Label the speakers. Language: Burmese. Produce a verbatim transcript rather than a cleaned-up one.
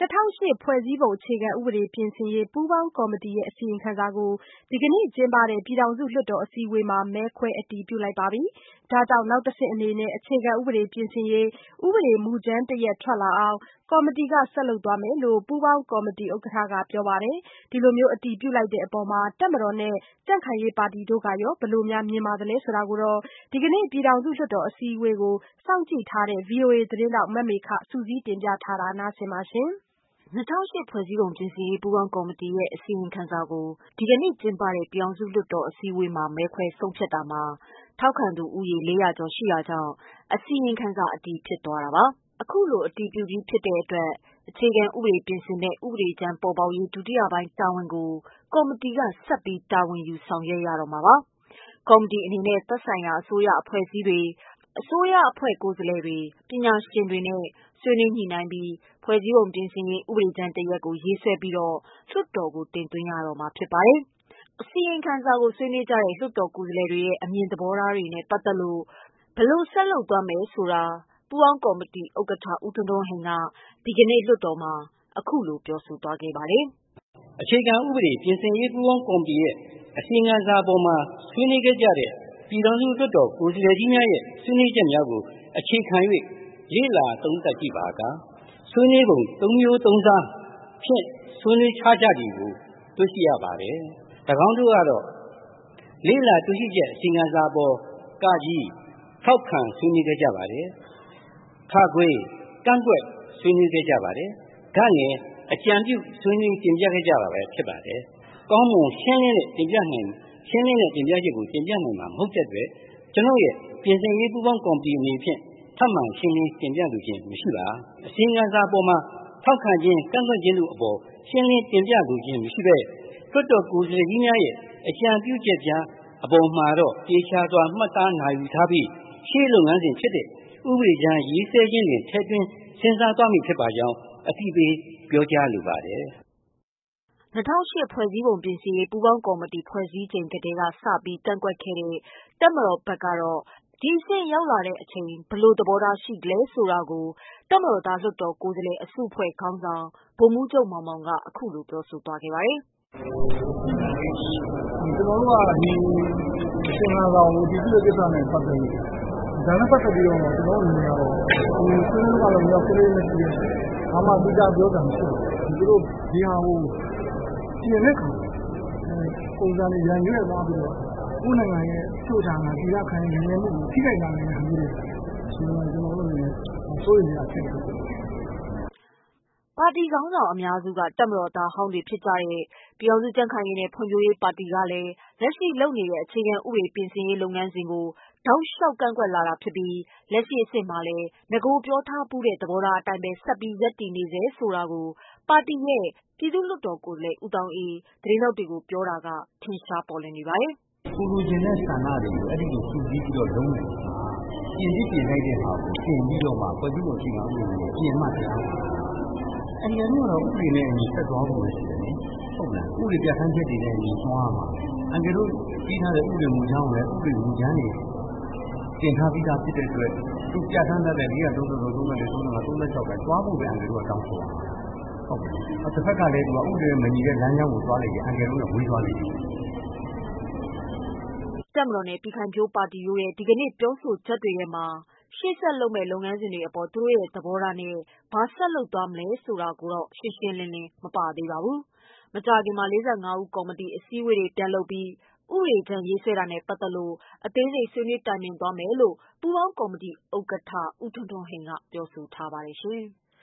Speaker 1: ၂၀၀၈ ဖွဲ့စည်းပုံအခြေခံဥပဒေပြင်ဆင်ရေးပူးပေါင်းကော်မတီရဲ့အစီရင်ခံစာကိုဒီကနေ့ကျင်းပတဲ့ပြည်ထောင်စုလွှတ်တော်အစည်းအဝေးမှာမဲခွဲအတည်ပြုလိုက်ပါပြီ။ဒါကြောင့်နောက်တဆင့်အနေနဲ့အခြေခံဥပဒေပြင်ဆင်ရေးဥပဒေမူကြမ်းတရပ်ထွက်လာအောင်ကော်မတီကဆက်လုပ်သွားမယ်လို့ပူးပေါင်းကော်မတီဥက္ကဋ္ဌကပြောပါတယ်။ဒီလိုအတည်ပြုလိုက်တဲ့အပေါ်တပ်မတော်နဲ့ကြံ့ခိုင်ရေးပါတီတို့ကရောဘယ်လိုမြင်ပါသလဲဆိုတာကိုဒီကနေ့ပြည်ထောင်စုလွှတ်တော်အစည်းအဝေးကိုစောင့်ကြည့်ထားတဲ့ ဗွီအိုအေသတင်းထောက်မမေခစုစည်းတင်ပြထားတာနားဆင်ပါရှင်။
Speaker 2: ၂၀၀၈ ဖွဲ့စည်းပုံပြင်ဆင်ရေးပူးပေါင်းကော်မတီရဲ့အစီရင်ခံစာကိုဒီကနေ့ကျင်းပတဲ့ပြည်ထောင်စုလွှတ်တော်အစည်းအဝေးမှာမဲခွဲဆုံးဖြတ်တာမှာထောက်ခံသူဦးရေလေးရာကျော်ရှိတာကြောင့်အစီရင်ခံစာအတည်ဖြစ်သွားတာပါ။အခုလိုအတည်ပြုပြီးဖြစ်တဲ့အတွက်အခြေခံဥပဒေပြင်ဆင်တဲ့ဥပဒေကြမ်းပေါ်ပေါက်ရေးဒုတိယပိုင်းတာဝန်ကိုကော်မတီကဆက်ပြီးတာဝန်ယူဆောင်ရွက်ရတော့မှာပါ။ကော်မတီအနေနဲ့သက်ဆိုင်ရာအစိုးရအဖွဲ့အစည်းတွေအစိုးရအဖွဲ့ကိုယ်စားလှယ်တွေပညာရှင်တွေနဲ့ဆွေးနွေးညှိနှိုင်းပြီးဖွဲ့စည်းပုံပြင်ဆင်ရေးဥပဒေကြမ်းတရပ်ကိုရေးဆွဲပြီးတော့လွှတ်တော်ကိုတင်သွင်းရတော့မှာဖြစ်ပါတယ်။အစီရင်ခံစာကိုဆွေးနွေးကြတဲ့လွှတ်တော်ကိုယ်စားလှယ်တွေရဲ့အမြင်သဘောထားတွေနဲ့ပတ်သက်လို့ဘယ်လိုဆက်လုပ်သွားမယ်ဆိုတာပူးပေါင်းကော်မတီဥက္ကဋ္ဌဦးထွန်းထွန်းဟိန်ကဒီကနေ့လွှတ်တော်မှာအခုလိုပြောဆိုသွားခဲ့ပါတယ်
Speaker 3: ။အခြေခံဥပဒေပြင်ဆင်ရေးပူးပေါင်းကော်မတီရဲ့အစီရင်ခံစာပေါ်မှာဆွေးနွေးခဲ့ကြတဲ့ပြည်ထောင်စုလွှတ်တော်ကိုယ်စားလှယ်ကြီးများရဲ့ဆွေးနွေးချက်များကိုအခြေခံ၍လေ့လာသုံးသပ်ကြည့်ပါကဆွေးနွေးပုံသုံးမျိုးသုံးစားဖြင့်ဆွေးနွေးထားကြသည်ကိုတွေ့ရှိရပါတယ်။၎င်းတို့ကတော့လေ့လာတွေ့ရှိချက်အစီရင်ခံစာပေါ်ကကြီးထောက်ခံဆွေးနွေးခဲ့ကြပါတယ်။ခခွေကန့်ကွက်ဆွေးနွေးခဲ့ကြပါတယ်။ဂငယ်အကြံပြုဆွေးနွေးတင်ပြခဲ့ကြတာပဲဖြစ်ပါတယ်။ကောင်းမွန်ရှင်းလင်းတဲ့တင်ပြနိုင်ရှင်းလင်းတဲ့တင်ပြချက်ကိုတင်ပြနိုင်မှာမဟုတ်တဲ့အတွက်ကျွန်တော်ရဲ့ပြင်ဆင်ရေးပူးပေါင်းကော်မတီအနေဖြင့်ထပ်မံရှင်းလင်းတင်ပြလိုခြင်းမရှိပါအစီရင်ခံစာပေါ်မှာထောက်ခံခြင်းကန့်ကွက်ခြင်းတို့အပေါ်ရှင်းလင်းတင်ပြလိုခြင်းမရှိပဲလွှတ်တော်ကိုယ်စားလှယ်ကြီးများရဲ့အကြံပြုချက်များအပေါ်မှာတော့တေချာစွာမှတ်သားနိုင်ယူထားပြီးရှေ့လုပ်ငန်းစဉ်ဖြစ်တဲ့ဥပဒေကြမ်းရေးဆွဲခြင်းတွင်ထည့်သွင်းစဉ်းစားသွားမည်ဖြစ်ပါကြောင်းအသိပေးပြောကြားလိုပါတယ်
Speaker 2: ၂၀၀၈ ဖွဲ့စည်းပုံပြင်ဆင်ရေးပူးပေါင်းကော်မတီဖွဲ့စည်းချိန်ကတည်းကစပြီးကန့်ကွက်ခဲ့တဲ့တပ်မတော်ဘက်ကတော့ဒီအဆင့်ရောက်လာတဲ့အချိန်ဘယ်လိုသဘောထားရှိသလဲဆိုတာကိုတပ်မတော်သားလွှတ်တော်ကိုယ်စားလှယ်အစုအဖွဲ့ခေါင်းဆောင်ဗိုလ်မှူးချုပ်မောင်မောင်ကအခုလိုပြောဆိုသွားခဲ့ပါတယ်
Speaker 4: ။ကျွန်တော်တို့ကဒီအစီအမံဆောင်ကိုဒီပြည့်ကိစ္စနဲ့ပတ်သက်ပြီးဒါနဲ့ပတ်သက်ပြီးတော့ကျွန်တော်တို့အနေနဲ့ကတော့ဒီဆွေးနွေးကတော့ရောက်ကလေးနဲ့ပြည်ဘာမှသိကြပြောတာမရှိဘူးဒီလိုဒီဟာကိုပြင်တဲ့ခါပုံစံနဲ့ရန်ရွက်သွားပြီးတော့ကိုယ်နိုင်ငံရဲ့ချို့ချာတာဒီလောက်ခိုင်နေနေမှုကိုထိခိုက်လာနေတဲ့ဟာမျိုးတွေဆိုတော့ကျွန်တော်တို့လည်းစိုးရိမ်နေတာဖြစ်တယ်
Speaker 2: ပါတီခေါင်းဆောင်အများစုကတပ်မတော်သားဟောင်းတွေဖြစ်ကြတဲ့ပြည်ထောင်စုကြံ့ခိုင်ရေးနဲ့ဖွံ့ဖြိုးရေးပါတီကလည်းလက်ရှိလုပ်နေတဲ့အခြေခံဥပဒေပြင်ဆင်ရေးလုပ်ငန်းစဉ်ကိုတောက်လျှောက်ကန့်ကွက်လာတာဖြစ်ပြီးလက်ရှိအဆင့်မှာလည်းငကိုပြောထားမှုတဲ့သဘောထားအတိုင်းပဲဆက်ပြီးရပ်တည်နေစေဆိုတာကိုပါတီရဲ့ပြည်သူ့လွှတ်တော်ကိုယ်စားလှယ်ဦးတောင်အေးသတင်းထောက်တွေကိုပြောတာကထင်ရှားပေါ်လွင်နေပါတယ်
Speaker 5: ။ကိုလူချင်းတဲ့ဆန္ဒတွေကိုအဲ့ဒီကိုစုစည်းပြီးတော့လုံးနေမှာပြင်ပြီးပြင်လိုက်တဲ့ဟာကိုပြင်ပြီးတော့မှဖွဲ့စည်းပုံအခြေခံဥပဒေကိုပြင်မှတရားအရင်ကတော့ဥပဒေနဲ့အညီဆက်သွားဖို့ရှိတယ်နိဟုတ်လားဥပဒေပြဋ္ဌာန်းချက်တွေနဲ့အညီသွားမှာအကြလို့ပြီးထားတဲ့ဥပဒေမူကြောင်းလည်းဥပဒေမူကြမ်းတွေတင်ထားပြီးသားဖြစ်တဲ့အတွက်သူပြဋ္ဌာန်းတဲ့၄၃၃ ၃၄ ၃၅ ၃၆ကသွားဖို့ပဲအကြလို့တောင်းဆိုတာဟုတ်ကဲ့တစ်ဖက်ကလည်းသူကဥပဒေမညီတဲ့လမ်းကြောင်းကိုသွားလိုက်ရင်အကြလို့ဝေးသွားလိမ့်မယ်
Speaker 2: တပ်မတော်နဲ့ပြည်ခိုင်ဖြိုးပါတီတို့ရဲ့ဒီကနေ့ပြောဆိုချက်တွေထဲမှာရှေ့ဆက်လုပ်မယ့်လုပ်ငန်းစဉ်တွေအပေါ်သူတို့ရဲ့သဘောထားနဲ့ဘာဆက်လုပ်သွားမလဲဆိုတာကိုတော့ရှင်းရှင်းလင်းလင်းမပါသေးပါဘူး။မကြာခင်မှာ၄၅ဦးကော်မတီအစည်းအဝေးတွေပြန်လုပ်ပြီးဥပဒေကြမ်းရေးဆွဲတာနဲ့ပတ်သက်လို့အသေးစိတ်ဆွေးနွေးတိုင်ပင်သွားမယ်လို့ပူးပေါင်းကော်မတီဥက္ကဋ္ဌဦးထွန်းထွန်းဟိန်ကပြောဆိုထားပါတယ်ရှင်။